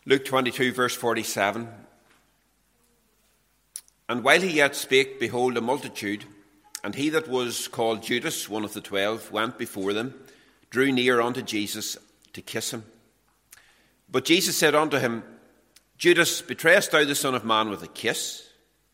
Luke 22, verse 47. And while he yet spake, behold, a multitude, and he that was called Judas, one of the 12, went before them, drew near unto Jesus to kiss him. But Jesus said unto him, Judas, betrayest thou the Son of Man with a kiss?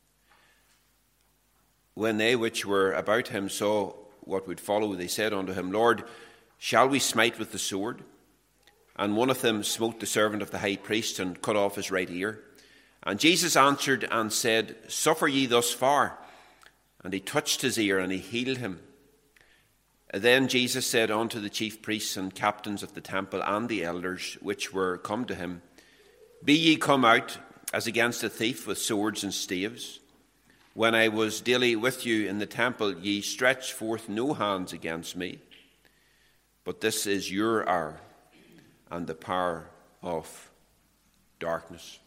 When they which were about him saw what would follow, they said unto him, Lord, shall we smite with the sword? And one of them smote the servant of the high priest and cut off his right ear. And Jesus answered and said, Suffer ye thus far. And he touched his ear, and he healed him. Then Jesus said unto the chief priests and captains of the temple and the elders which were come to him, Be ye come out as against a thief with swords and staves? When I was daily with you in the temple, ye stretched forth no hands against me. But this is your hour and the power of darkness.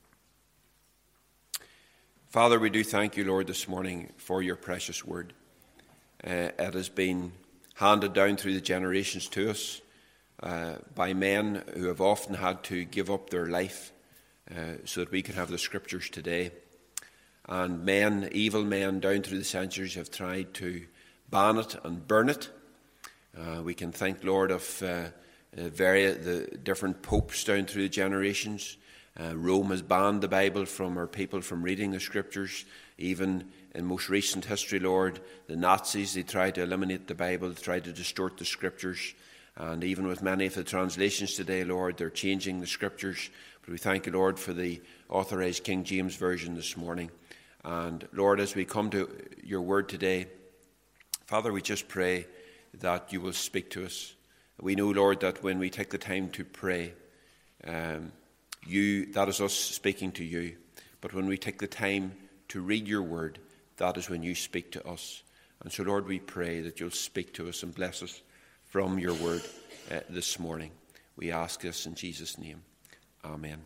Father, we do thank you, Lord, this morning for your precious word. It has been handed down through the generations to us by men who have often had to give up their life so that we can have the scriptures today. And men, evil men down through the centuries, have tried to ban it and burn it. We can think, Lord, of the different popes down through the generations. Rome has banned the Bible from our people from reading the scriptures. Even in most recent history, Lord, the Nazis, they tried to eliminate the Bible, they tried to distort the scriptures. And even with many of the translations today, Lord, they're changing the scriptures. But we thank you, Lord, for the authorized King James Version this morning. And Lord, as we come to your word today, Father, we just pray that you will speak to us. We know, Lord, that when we take the time to pray, that is us speaking to you. But when we take the time to read your word, that is when you speak to us. And so, Lord, we pray that you'll speak to us and bless us from your word this morning. We ask this in Jesus' name. Amen.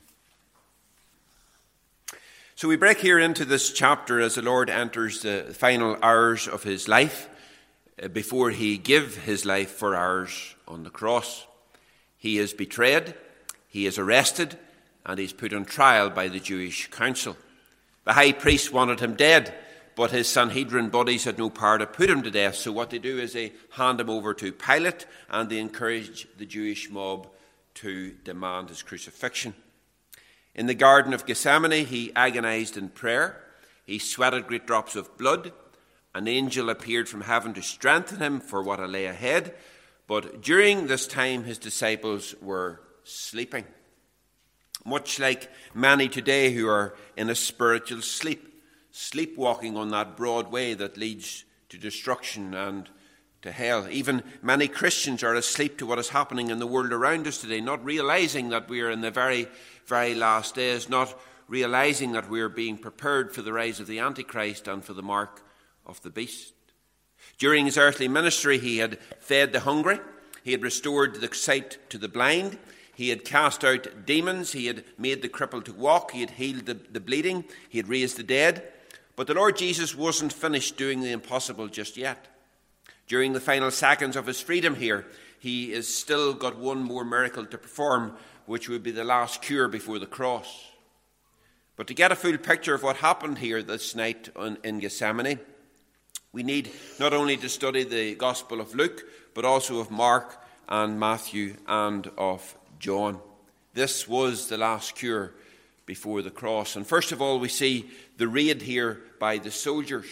So we break here into this chapter as the Lord enters the final hours of his life before he give his life for ours on the cross. He is betrayed, he is arrested, and he's put on trial by the Jewish council. The high priest wanted him dead, but his Sanhedrin bodies had no power to put him to death. So what they do is they hand him over to Pilate, and they encourage the Jewish mob to demand his crucifixion. In the Garden of Gethsemane, he agonized in prayer. He sweated great drops of blood. An angel appeared from heaven to strengthen him for what lay ahead. But during this time, his disciples were sleeping, much like many today who are in a spiritual sleepwalking on that broad way that leads to destruction and to hell. Even many Christians are asleep to what is happening in the world around us today, not realizing that we are in the very, very last days, not realizing that we are being prepared for the rise of the Antichrist and for the mark of the beast. During his earthly ministry, he had fed the hungry, he had restored the sight to the blind, he had cast out demons, he had made the crippled to walk, he had healed the bleeding, he had raised the dead. But the Lord Jesus wasn't finished doing the impossible just yet. During the final seconds of his freedom here, he has still got one more miracle to perform, which would be the last cure before the cross. But to get a full picture of what happened here this night in Gethsemane, we need not only to study the Gospel of Luke, but also of Mark and Matthew and of John. This was the last cure before the cross. And first of all, we see the raid here by the soldiers.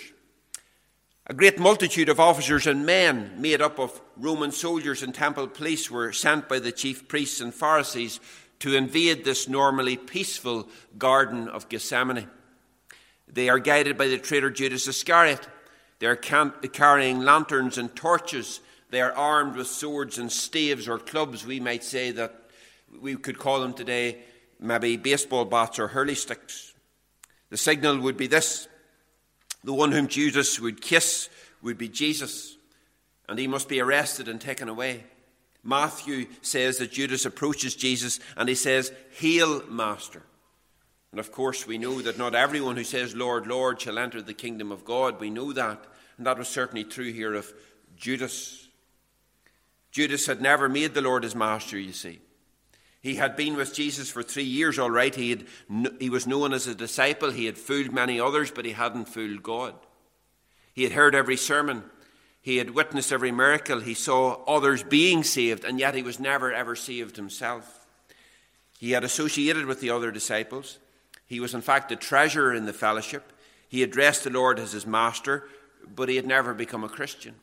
A great multitude of officers and men made up of Roman soldiers and temple police were sent by the chief priests and Pharisees to invade this normally peaceful Garden of Gethsemane. They are guided by the traitor Judas Iscariot. They are carrying lanterns and torches. They are armed with swords and staves or clubs. We might say that we could call them today maybe baseball bats or hurley sticks. The signal would be this: the one whom Judas would kiss would be Jesus, and he must be arrested and taken away. Matthew says that Judas approaches Jesus and he says, "Hail, Master." And of course we know that not everyone who says, "Lord, Lord," shall enter the kingdom of God. We know that, and that was certainly true here of Judas. Judas had never made the Lord his master, you see. He had been with Jesus for 3 years, all right. He was known as a disciple. He had fooled many others, but he hadn't fooled God. He had heard every sermon. He had witnessed every miracle. He saw others being saved, and yet he was never, ever saved himself. He had associated with the other disciples. He was, in fact, a treasurer in the fellowship. He addressed the Lord as his master, but he had never become a Christian.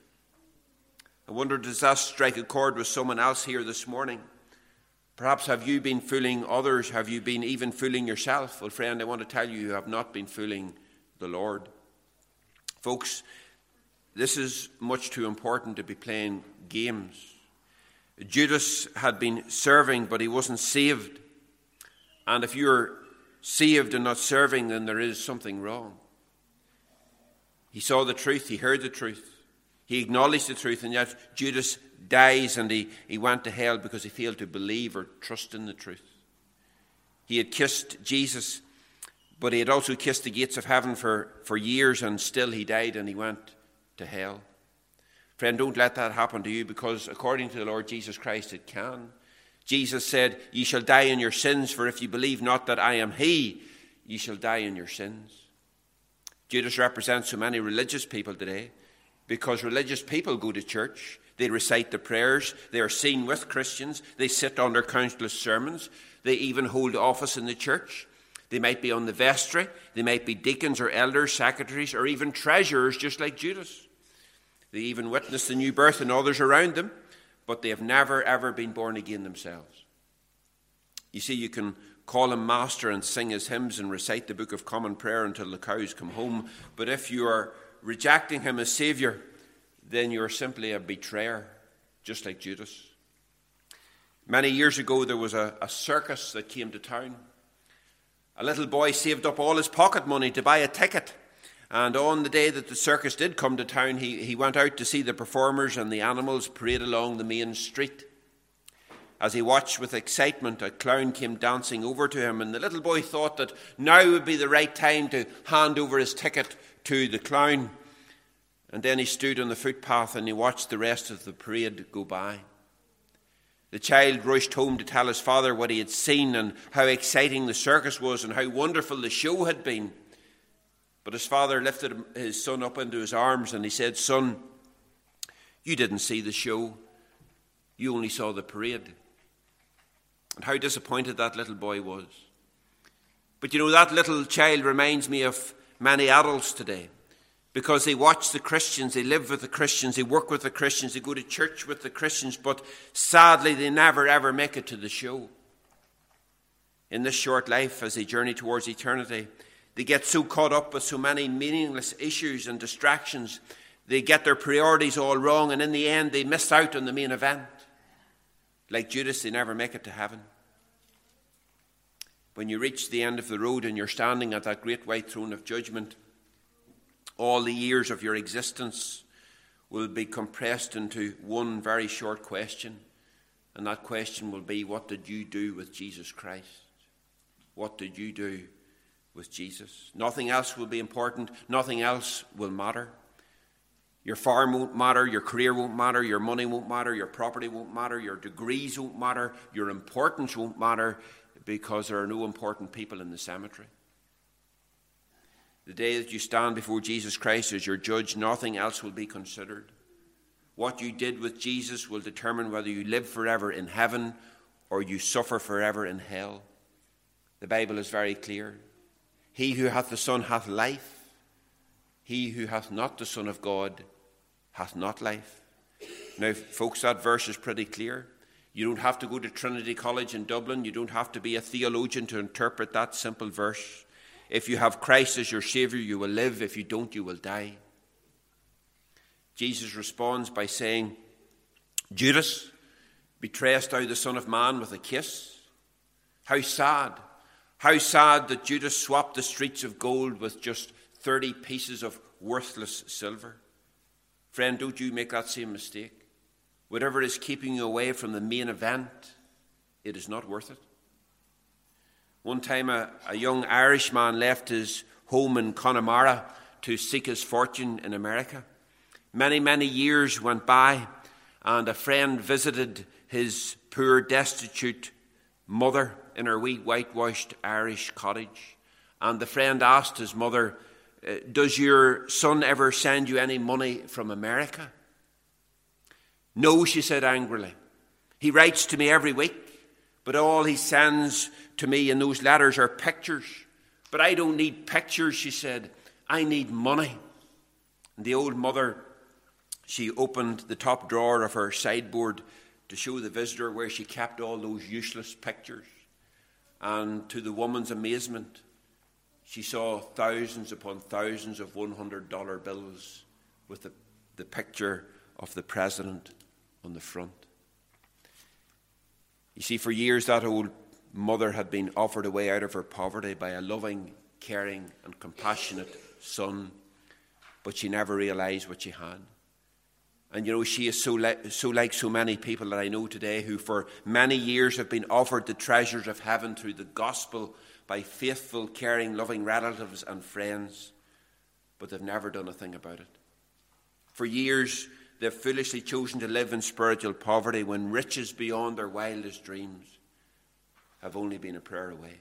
I wonder, does that strike a chord with someone else here this morning? Perhaps have you been fooling others? Have you been even fooling yourself? Well, friend, I want to tell you, you have not been fooling the Lord. Folks, this is much too important to be playing games. Judas had been serving, but he wasn't saved. And if you're saved and not serving, then there is something wrong. He saw the truth, he heard the truth, he acknowledged the truth, and yet Judas dies and he went to hell because he failed to believe or trust in the truth. He had kissed Jesus, but he had also kissed the gates of heaven for years, and still he died and he went to hell. Friend, don't let that happen to you, because according to the Lord Jesus Christ, it can. Jesus said, "Ye shall die in your sins, for if you believe not that I am he, ye shall die in your sins." Judas represents so many religious people today, because religious people go to church, they recite the prayers, they are seen with Christians, they sit under countless sermons, they even hold office in the church. They might be on the vestry, they might be deacons or elders, secretaries, or even treasurers, just like Judas. They even witness the new birth in others around them, but they have never, ever been born again themselves. You see, you can call him master and sing his hymns and recite the Book of Common Prayer until the cows come home, but if you are rejecting him as Saviour, then you are simply a betrayer, just like Judas. Many years ago, there was a circus that came to town. A little boy saved up all his pocket money to buy a ticket. And on the day that the circus did come to town, he went out to see the performers and the animals parade along the main street. As he watched with excitement, a clown came dancing over to him, and the little boy thought that now would be the right time to hand over his ticket to the clown. And then he stood on the footpath and he watched the rest of the parade go by. The child rushed home to tell his father what he had seen and how exciting the circus was and how wonderful the show had been. But his father lifted his son up into his arms and he said, "Son, you didn't see the show. You only saw the parade." And how disappointed that little boy was. But you know, that little child reminds me of many adults today, because they watch the Christians, they live with the Christians, they work with the Christians, they go to church with the Christians, but sadly they never ever make it to the show. In this short life, as they journey towards eternity, they get so caught up with so many meaningless issues and distractions, they get their priorities all wrong, and in the end they miss out on the main event. Like Judas, they never make it to heaven. When you reach the end of the road and you're standing at that great white throne of judgment, all the years of your existence will be compressed into one very short question. And that question will be, what did you do with Jesus Christ? What did you do with Jesus? Nothing else will be important. Nothing else will matter. Your farm won't matter. Your career won't matter. Your money won't matter. Your property won't matter. Your degrees won't matter. Your importance won't matter, because there are no important people in the cemetery. The day that you stand before Jesus Christ as your judge, nothing else will be considered. What you did with Jesus will determine whether you live forever in heaven or you suffer forever in hell. The Bible is very clear. He who hath the Son hath life. He who hath not the Son of God hath not life. Now, folks, that verse is pretty clear. You don't have to go to Trinity College in Dublin. You don't have to be a theologian to interpret that simple verse. If you have Christ as your Saviour, you will live. If you don't, you will die. Jesus responds by saying, "Judas, betrayest thou the Son of Man with a kiss?" How sad. How sad that Judas swapped the streets of gold with just 30 pieces of worthless silver. Friend, don't you make that same mistake. Whatever is keeping you away from the main event, it is not worth it. One time a young Irishman left his home in Connemara to seek his fortune in America. Many, many years went by, and a friend visited his poor, destitute mother in her wee whitewashed Irish cottage. And the friend asked his mother, "Does your son ever send you any money from America?" "No," she said angrily. "He writes to me every week, but all he sends to me in those letters are pictures. But I don't need pictures," she said. "I need money." And the old mother, she opened the top drawer of her sideboard to show the visitor where she kept all those useless pictures. And to the woman's amazement, she saw thousands upon thousands of $100 bills with the picture of the president on the front. You see, for years that old mother had been offered a way out of her poverty by a loving, caring and compassionate son, but she never realized what she had. And you know, she is so like so many people that I know today who for many years have been offered the treasures of heaven through the gospel by faithful, caring, loving relatives and friends, but they've never done a thing about it. For years, they've foolishly chosen to live in spiritual poverty when riches beyond their wildest dreams have only been a prayer away.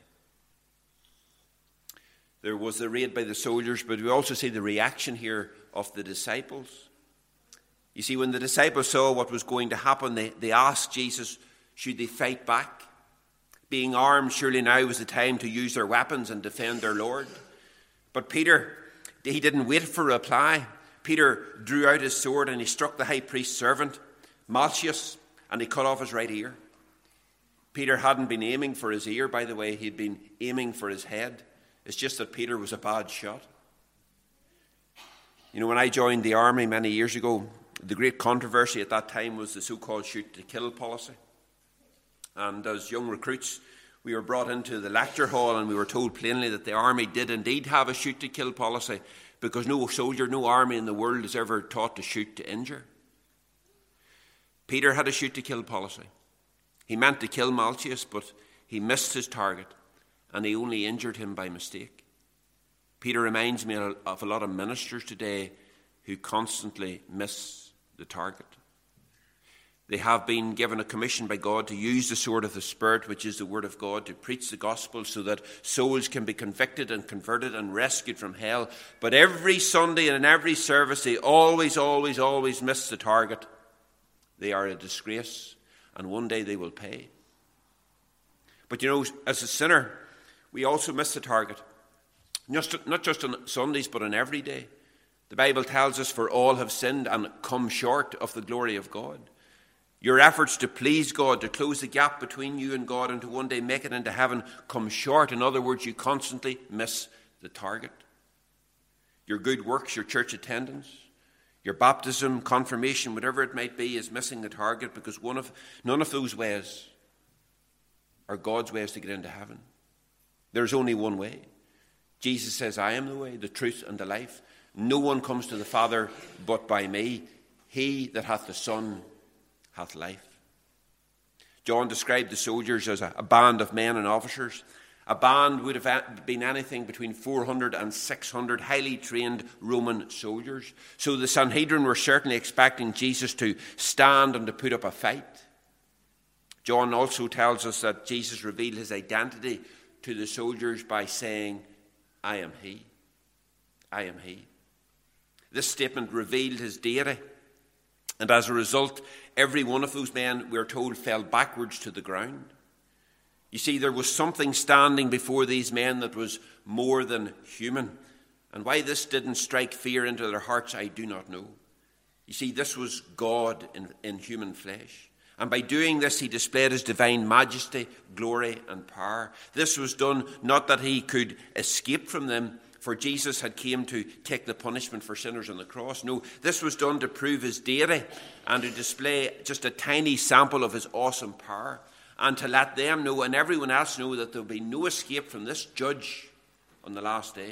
There was the raid by the soldiers, but we also see the reaction here of the disciples. You see, when the disciples saw what was going to happen, they asked Jesus, should they fight back? Being armed, surely now was the time to use their weapons and defend their Lord. But Peter, he didn't wait for a reply. Peter drew out his sword and he struck the high priest's servant, Malchus, and he cut off his right ear. Peter hadn't been aiming for his ear, by the way. He'd been aiming for his head. It's just that Peter was a bad shot. You know, when I joined the army many years ago, the great controversy at that time was the so-called shoot-to-kill policy. And as young recruits, we were brought into the lecture hall and we were told plainly that the army did indeed have a shoot-to-kill policy, because no soldier, no army in the world is ever taught to shoot to injure. Peter had a shoot-to-kill policy. He meant to kill Malchus, but he missed his target and he only injured him by mistake. Peter reminds me of a lot of ministers today who constantly miss the target. They have been given a commission by God to use the sword of the Spirit, which is the word of God, to preach the gospel so that souls can be convicted and converted and rescued from hell. But every Sunday and in every service, they always miss the target. They are a disgrace, and one day they will pay. But you know, as a sinner, we also miss the target. Not just on Sundays, but on every day. The Bible tells us, for all have sinned and come short of the glory of God. Your efforts to please God, to close the gap between you and God and to one day make it into heaven come short. In other words, you constantly miss the target. Your good works, your church attendance, your baptism, confirmation, whatever it might be, is missing the target, because none of those ways are God's ways to get into heaven. There's only one way. Jesus says, I am the way, the truth, and the life. No one comes to the Father but by me. He that hath the Son hath life. John described the soldiers as a band of men and officers. A band would have been anything between 400 and 600 highly trained Roman soldiers. So the Sanhedrin were certainly expecting Jesus to stand and to put up a fight. John also tells us that Jesus revealed his identity to the soldiers by saying, I am he. I am he. This statement revealed his deity. And as a result, every one of those men, we're told, fell backwards to the ground. You see, there was something standing before these men that was more than human. And why this didn't strike fear into their hearts, I do not know. You see, this was God in human flesh. And by doing this, he displayed his divine majesty, glory, and power. This was done not that he could escape from them, for Jesus had came to take the punishment for sinners on the cross. No, this was done to prove his deity and to display just a tiny sample of his awesome power, and to let them know and everyone else know that there will be no escape from this judge on the last day.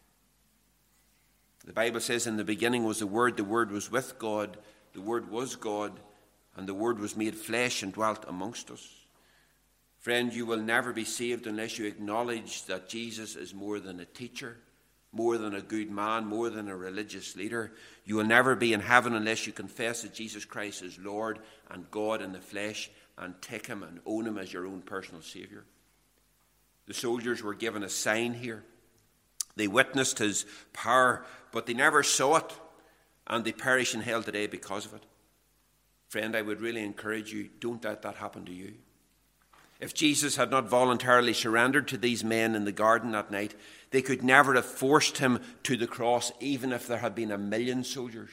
The Bible says, in the beginning was the Word was with God, the Word was God, and the Word was made flesh and dwelt amongst us. Friend, you will never be saved unless you acknowledge that Jesus is more than a teacher, more than a good man, more than a religious leader. You will never be in heaven unless you confess that Jesus Christ is Lord and God in the flesh, and take him and own him as your own personal Saviour. The soldiers were given a sign here. They witnessed his power, but they never saw it, and they perish in hell today because of it. Friend, I would really encourage you, don't let that happen to you. If Jesus had not voluntarily surrendered to these men in the garden that night, they could never have forced him to the cross, even if there had been 1,000,000 soldiers.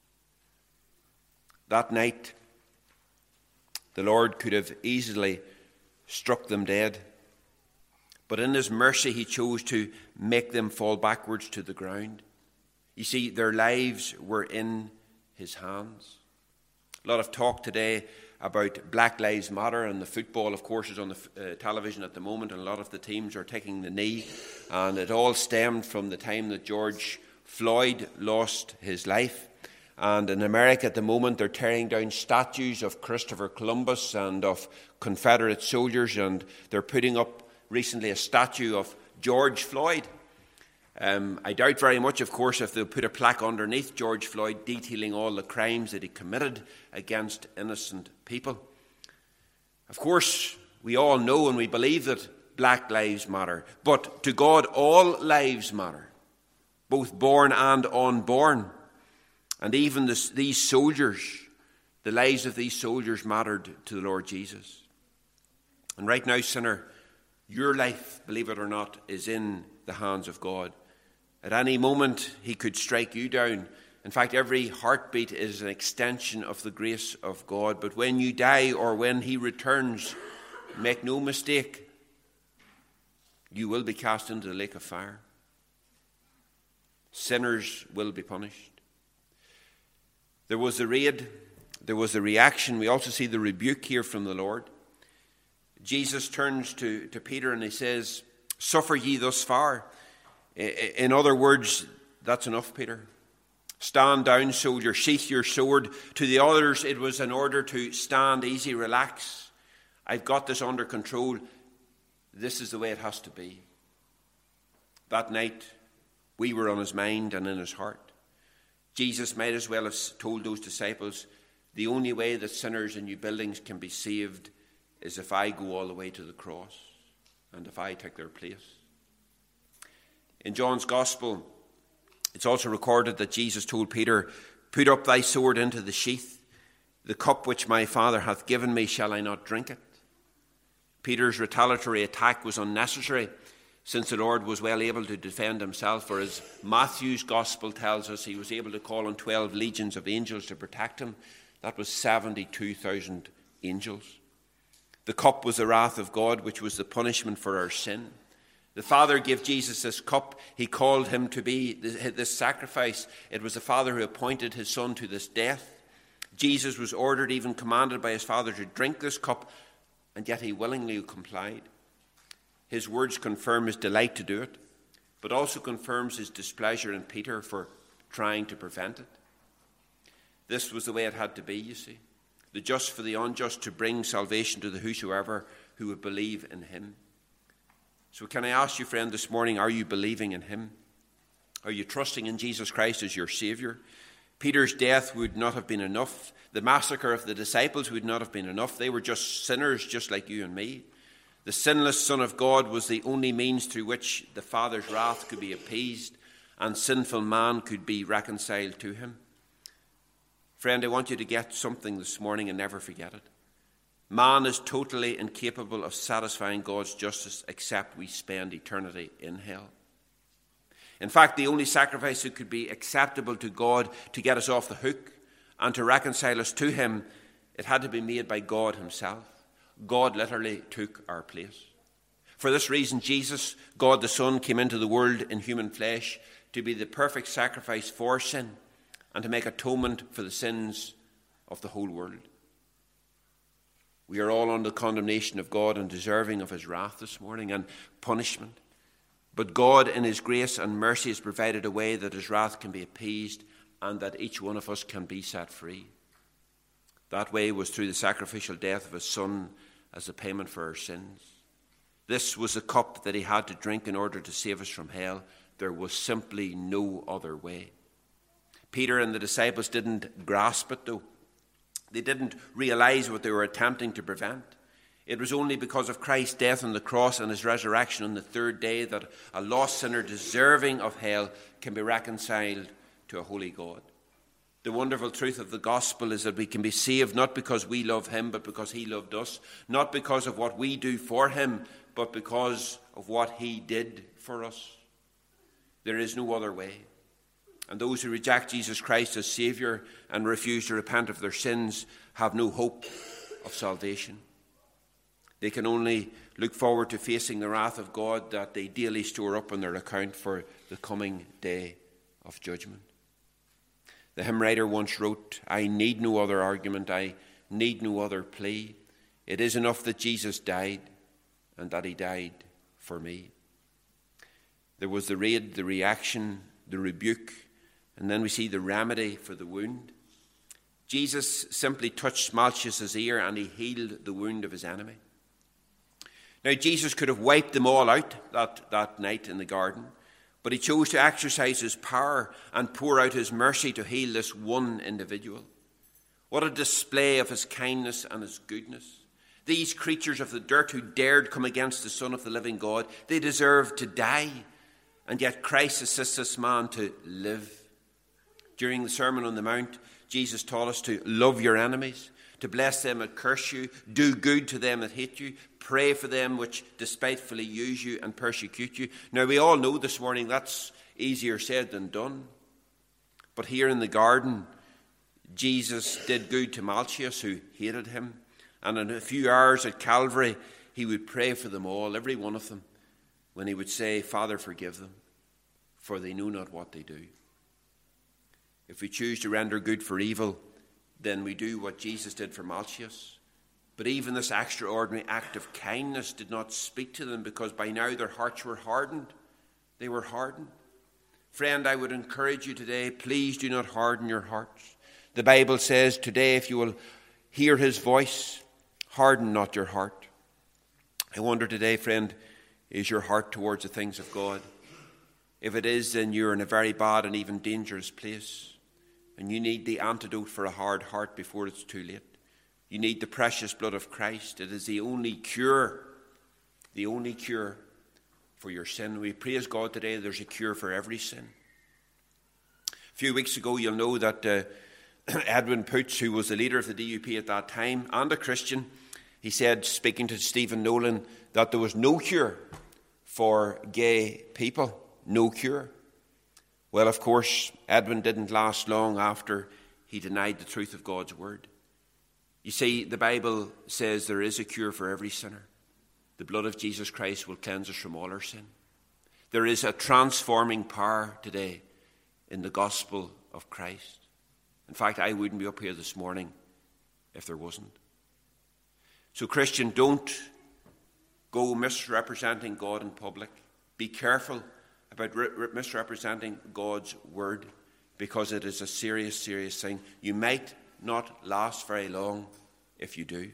That night, the Lord could have easily struck them dead. But in his mercy, he chose to make them fall backwards to the ground. You see, their lives were in his hands. A lot of talk today about Black Lives Matter, and the football, of course, is on the television at the moment, and a lot of the teams are taking the knee. And it all stemmed from the time that George Floyd lost his life. And in America at the moment, they're tearing down statues of Christopher Columbus and of Confederate soldiers, and they're putting up recently a statue of George Floyd. I doubt very much, of course, if they'll put a plaque underneath George Floyd detailing all the crimes that he committed against innocent people. Of course, we all know and we believe that Black lives matter, but to God all lives matter, both born and unborn. And even these soldiers, the lives of these soldiers mattered to the Lord Jesus. And right now, sinner, your life, believe it or not, is in the hands of God. At any moment, he could strike you down. In fact, every heartbeat is an extension of the grace of God. But when you die or when he returns, make no mistake, you will be cast into the lake of fire. Sinners will be punished. There was the raid, there was the reaction. We also see the rebuke here from the Lord. Jesus turns to Peter and he says, "Suffer ye thus far." In other words, that's enough, Peter. Stand down, soldier, sheath your sword. To the others, it was in order to stand easy, relax. I've got this under control. This is the way it has to be. That night, we were on his mind and in his heart. Jesus might as well have told those disciples, the only way that sinners in new buildings can be saved is if I go all the way to the cross and if I take their place. In John's Gospel, it's also recorded that Jesus told Peter, "Put up thy sword into the sheath. The cup which my Father hath given me, shall I not drink it?" Peter's retaliatory attack was unnecessary, since the Lord was well able to defend himself, for as Matthew's Gospel tells us, he was able to call on 12 legions of angels to protect him. That was 72,000 angels. The cup was the wrath of God, which was the punishment for our sin. The Father gave Jesus this cup. He called him to be this sacrifice. It was the Father who appointed his Son to this death. Jesus was ordered, even commanded by his Father, to drink this cup, and yet he willingly complied. His words confirm his delight to do it, but also confirms his displeasure in Peter for trying to prevent it. This was the way it had to be, you see. The just for the unjust, to bring salvation to the whosoever who would believe in him. So can I ask you, friend, this morning, are you believing in him? Are you trusting in Jesus Christ as your Saviour? Peter's death would not have been enough. The massacre of the disciples would not have been enough. They were just sinners, just like you and me. The sinless Son of God was the only means through which the Father's wrath could be appeased and sinful man could be reconciled to him. Friend, I want you to get something this morning and never forget it. Man is totally incapable of satisfying God's justice except we spend eternity in hell. In fact, the only sacrifice that could be acceptable to God to get us off the hook and to reconcile us to him, it had to be made by God himself. God literally took our place. For this reason, Jesus, God the Son, came into the world in human flesh to be the perfect sacrifice for sin and to make atonement for the sins of the whole world. We are all under condemnation of God and deserving of his wrath this morning and punishment. But God, in his grace and mercy, has provided a way that his wrath can be appeased and that each one of us can be set free. That way was through the sacrificial death of his Son as a payment for our sins. This was the cup that he had to drink in order to save us from hell. There was simply no other way. Peter and the disciples didn't grasp it, though. They didn't realize what they were attempting to prevent. It was only because of Christ's death on the cross and his resurrection on the third day that a lost sinner deserving of hell can be reconciled to a holy God. The wonderful truth of the gospel is that we can be saved not because we love him, but because he loved us. Not because of what we do for him, but because of what he did for us. There is no other way. And those who reject Jesus Christ as Saviour and refuse to repent of their sins have no hope of salvation. They can only look forward to facing the wrath of God that they daily store up on their account for the coming day of judgment. The hymn writer once wrote, "I need no other argument, I need no other plea. It is enough that Jesus died and that he died for me." There was the raid, the reaction, the rebuke, and then we see the remedy for the wound. Jesus simply touched Malchus's ear and he healed the wound of his enemy. Now, Jesus could have wiped them all out that night in the garden, but he chose to exercise his power and pour out his mercy to heal this one individual. What a display of his kindness and his goodness. These creatures of the dirt who dared come against the Son of the living God, they deserved to die, and yet Christ assists this man to live. During the Sermon on the Mount, Jesus taught us to love your enemies, to bless them that curse you, do good to them that hate you, pray for them which despitefully use you and persecute you. Now, we all know this morning that's easier said than done. But here in the garden, Jesus did good to Malchus, who hated him. And in a few hours at Calvary, he would pray for them all, every one of them, when he would say, "Father, forgive them, for they know not what they do." If we choose to render good for evil, then we do what Jesus did for Malchus. But even this extraordinary act of kindness did not speak to them, because by now their hearts were hardened. They were hardened. Friend, I would encourage you today, please do not harden your hearts. The Bible says today, if you will hear his voice, harden not your heart. I wonder today, friend, is your heart towards the things of God? If it is, then you're in a very bad and even dangerous place. And you need the antidote for a hard heart before it's too late. You need the precious blood of Christ. It is the only cure for your sin. We praise God today there's a cure for every sin. A few weeks ago, you'll know that Edwin Poots, who was the leader of the DUP at that time and a Christian, he said, speaking to Stephen Nolan, that there was no cure for gay people. No cure. Well, of course, Edwin didn't last long after he denied the truth of God's word. You see, the Bible says there is a cure for every sinner. The blood of Jesus Christ will cleanse us from all our sin. There is a transforming power today in the gospel of Christ. In fact, I wouldn't be up here this morning if there wasn't. So, Christian, don't go misrepresenting God in public. Be careful about misrepresenting God's word, because it is a serious, serious thing. You might not last very long if you do.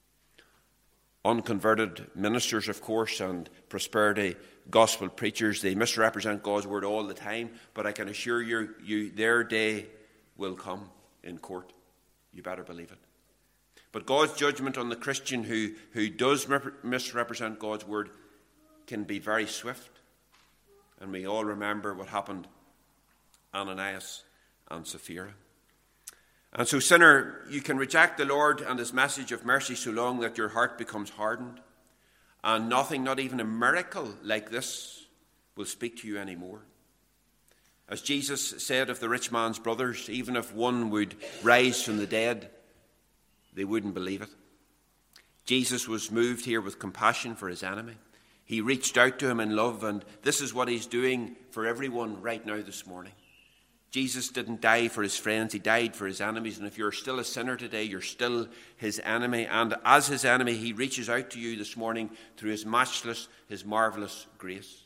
Unconverted ministers, of course, and prosperity gospel preachers, they misrepresent God's word all the time, but I can assure you their day will come in court. You better believe it. But God's judgment on the Christian who does misrepresent God's word can be very swift. And we all remember what happened to Ananias and Sapphira. And so, sinner, you can reject the Lord and his message of mercy so long that your heart becomes hardened, and nothing, not even a miracle like this, will speak to you anymore. As Jesus said of the rich man's brothers, even if one would rise from the dead, they wouldn't believe it. Jesus was moved here with compassion for his enemy. He reached out to him in love, and this is what he's doing for everyone right now this morning. Jesus didn't die for his friends, he died for his enemies. And if you're still a sinner today, you're still his enemy. And as his enemy, he reaches out to you this morning through his matchless, his marvelous grace.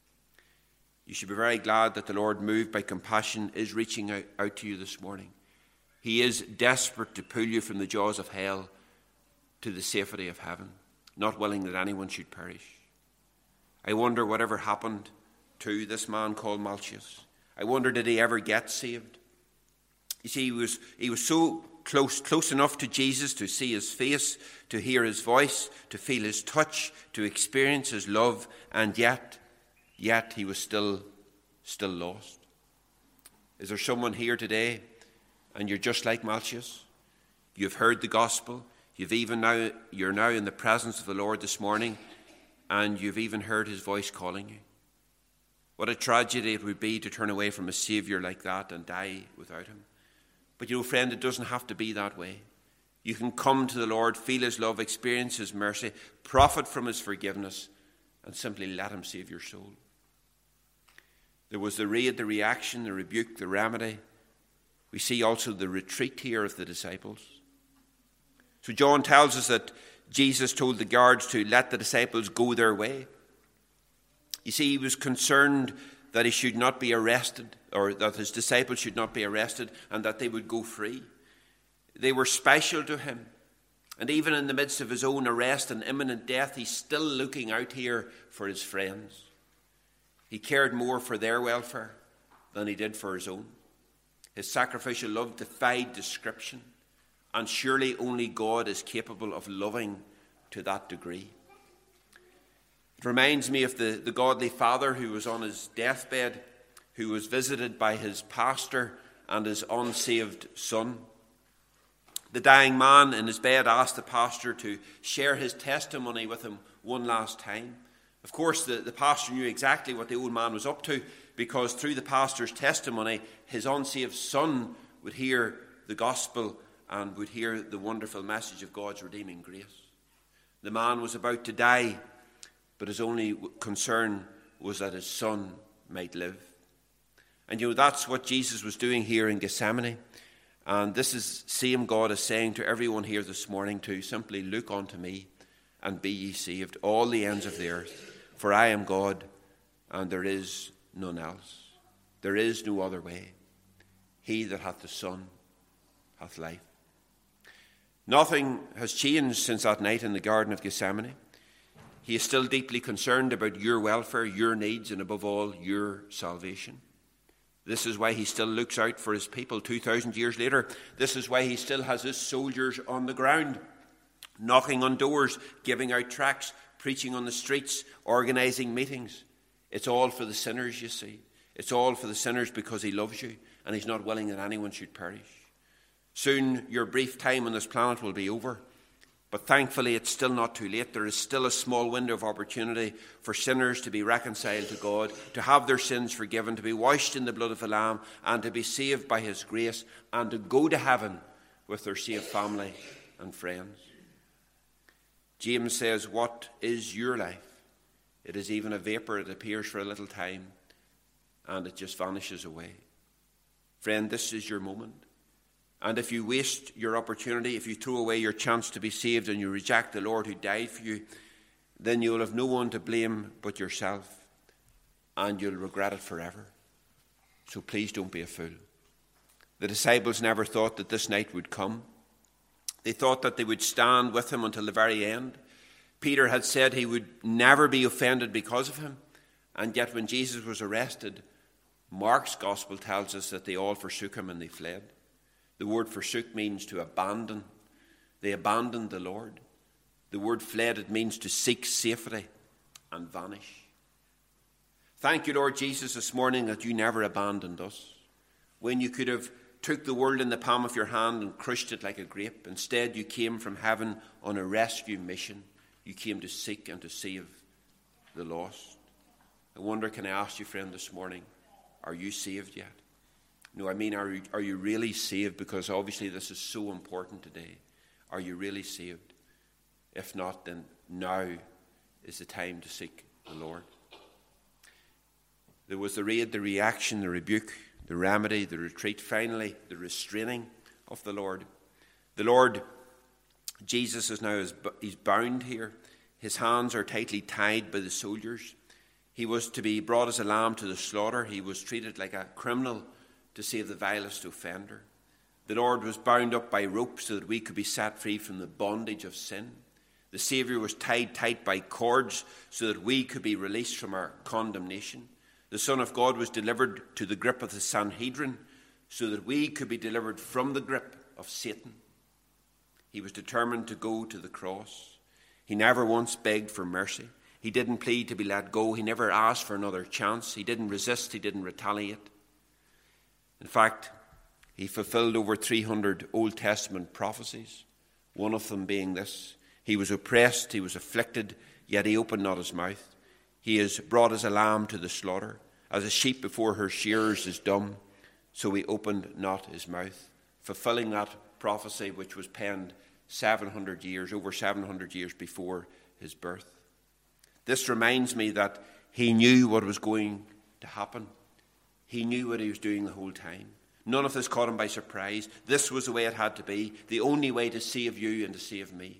You should be very glad that the Lord, moved by compassion, is reaching out to you this morning. He is desperate to pull you from the jaws of hell to the safety of heaven, not willing that anyone should perish. I wonder whatever happened to this man called Malchus. I wonder, did he ever get saved? You see, he was so close enough to Jesus to see his face, to hear his voice, to feel his touch, to experience his love, and yet he was still lost. Is there someone here today, and you're just like Malchus? You've heard the gospel. You're now in the presence of the Lord this morning, and you've even heard his voice calling you. What a tragedy it would be to turn away from a Saviour like that and die without him. But friend, it doesn't have to be that way. You can come to the Lord, feel his love, experience his mercy, profit from his forgiveness, and simply let him save your soul. There was the raid, the reaction, the rebuke, the remedy. We see also the retreat here of the disciples. So John tells us that Jesus told the guards to let the disciples go their way. You see, he was concerned that he should not be arrested, or that his disciples should not be arrested, and that they would go free. They were special to him. And even in the midst of his own arrest and imminent death, he's still looking out here for his friends. He cared more for their welfare than he did for his own. His sacrificial love defied description, and surely only God is capable of loving to that degree. It reminds me of the godly father who was on his deathbed, who was visited by his pastor and his unsaved son. The dying man in his bed asked the pastor to share his testimony with him one last time. Of course, the pastor knew exactly what the old man was up to, because through the pastor's testimony, his unsaved son would hear the gospel and would hear the wonderful message of God's redeeming grace. The man was about to die, but his only concern was that his son might live. And that's what Jesus was doing here in Gethsemane. And this is same God is saying to everyone here this morning to simply look unto me and be ye saved, all the ends of the earth. For I am God, and there is none else. There is no other way. He that hath the Son hath life. Nothing has changed since that night in the Garden of Gethsemane. He is still deeply concerned about your welfare, your needs, and above all, your salvation. This is why he still looks out for his people 2,000 years later. This is why he still has his soldiers on the ground, knocking on doors, giving out tracts, preaching on the streets, organising meetings. It's all for the sinners, you see. It's all for the sinners because he loves you, and he's not willing that anyone should perish. Soon your brief time on this planet will be over. But thankfully, it's still not too late. There is still a small window of opportunity for sinners to be reconciled to God, to have their sins forgiven, to be washed in the blood of the Lamb, and to be saved by his grace, and to go to heaven with their saved family and friends. James says, what is your life? It is even a vapour. It appears for a little time, and it just vanishes away. Friend, this is your moment. And if you waste your opportunity, if you throw away your chance to be saved and you reject the Lord who died for you, then you'll have no one to blame but yourself, and you'll regret it forever. So please don't be a fool. The disciples never thought that this night would come. They thought that they would stand with him until the very end. Peter had said he would never be offended because of him, and yet when Jesus was arrested, Mark's gospel tells us that they all forsook him and they fled. The word forsook means to abandon. They abandoned the Lord. The word fled, it means to seek safety and vanish. Thank you, Lord Jesus, this morning that you never abandoned us. When you could have took the world in the palm of your hand and crushed it like a grape, instead you came from heaven on a rescue mission. You came to seek and to save the lost. I wonder, can I ask you, friend, this morning, are you saved yet? No, I mean, are you really saved? Because obviously this is so important today. Are you really saved? If not, then now is the time to seek the Lord. There was the raid, the reaction, the rebuke, the remedy, the retreat, finally the restraining of the Lord. The Lord, Jesus, is now he's bound here. His hands are tightly tied by the soldiers. He was to be brought as a lamb to the slaughter. He was treated like a criminal to save the vilest offender. The Lord was bound up by ropes so that we could be set free from the bondage of sin. The Saviour was tied tight by cords so that we could be released from our condemnation. The Son of God was delivered to the grip of the Sanhedrin so that we could be delivered from the grip of Satan. He was determined to go to the cross. He never once begged for mercy. He didn't plead to be let go. He never asked for another chance. He didn't resist. He didn't retaliate. In fact, he fulfilled over 300 Old Testament prophecies, one of them being this: he was oppressed, he was afflicted, yet he opened not his mouth. He is brought as a lamb to the slaughter, as a sheep before her shearers is dumb, so he opened not his mouth, fulfilling that prophecy which was penned over 700 years before his birth. This reminds me that he knew what was going to happen. He knew what he was doing the whole time. None of this caught him by surprise. This was the way it had to be, the only way to save you and to save me.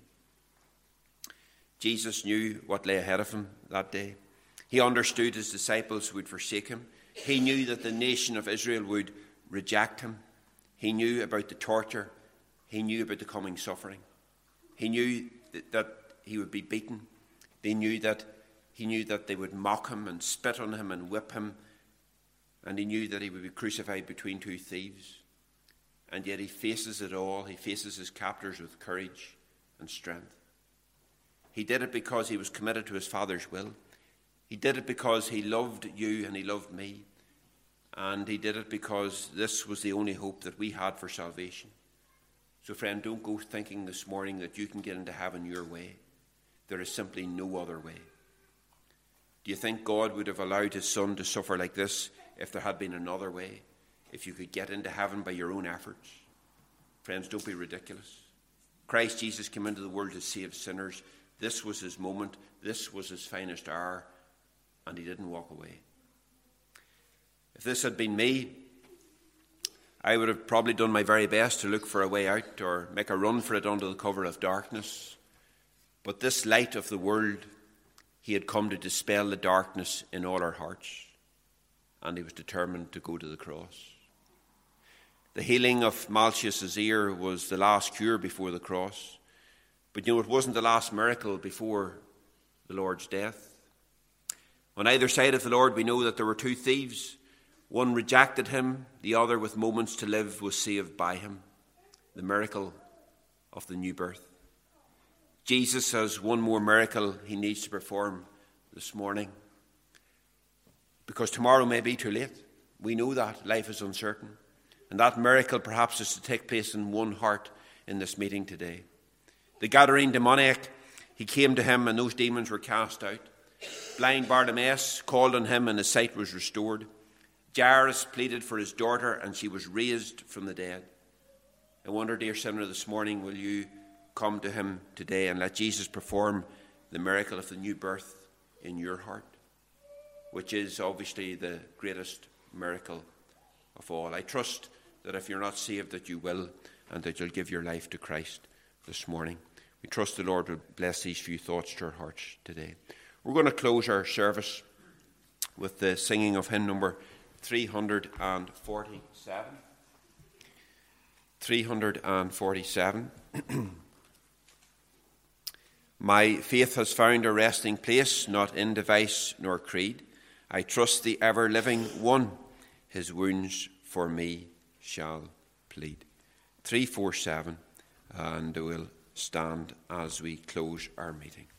Jesus knew what lay ahead of him that day. He understood his disciples would forsake him. He knew that the nation of Israel would reject him. He knew about the torture. He knew about the coming suffering. He knew that he would be beaten. He knew that they would mock him and spit on him and whip him. And he knew that he would be crucified between two thieves. And yet he faces it all. He faces his captors with courage and strength. He did it because he was committed to his Father's will. He did it because he loved you and he loved me. And he did it because this was the only hope that we had for salvation. So friend, don't go thinking this morning that you can get into heaven your way. There is simply no other way. Do you think God would have allowed his Son to suffer like this if there had been another way? If you could get into heaven by your own efforts? Friends, don't be ridiculous. Christ Jesus came into the world to save sinners. This was his moment. This was his finest hour. And he didn't walk away. If this had been me, I would have probably done my very best to look for a way out or make a run for it under the cover of darkness. But this light of the world, he had come to dispel the darkness in all our hearts. And he was determined to go to the cross. The healing of Malchus's ear was the last cure before the cross. But you know, it wasn't the last miracle before the Lord's death. On either side of the Lord, we know that there were two thieves. One rejected him, the other, with moments to live, was saved by him. The miracle of the new birth. Jesus has one more miracle he needs to perform this morning. Because tomorrow may be too late. We know that. Life is uncertain. And that miracle perhaps is to take place in one heart in this meeting today. The Gadarene demoniac, he came to him and those demons were cast out. Blind Bartimaeus called on him and his sight was restored. Jairus pleaded for his daughter and she was raised from the dead. I wonder, dear sinner, this morning, will you come to him today and let Jesus perform the miracle of the new birth in your heart, which is obviously the greatest miracle of all. I trust that if you're not saved, that you will, and that you'll give your life to Christ this morning. We trust the Lord will bless these few thoughts to our hearts today. We're going to close our service with the singing of hymn number 347. 347. My faith has found a resting place, not in device nor creed. I trust the ever-living one, his wounds for me shall plead. 347, and we'll stand as we close our meeting.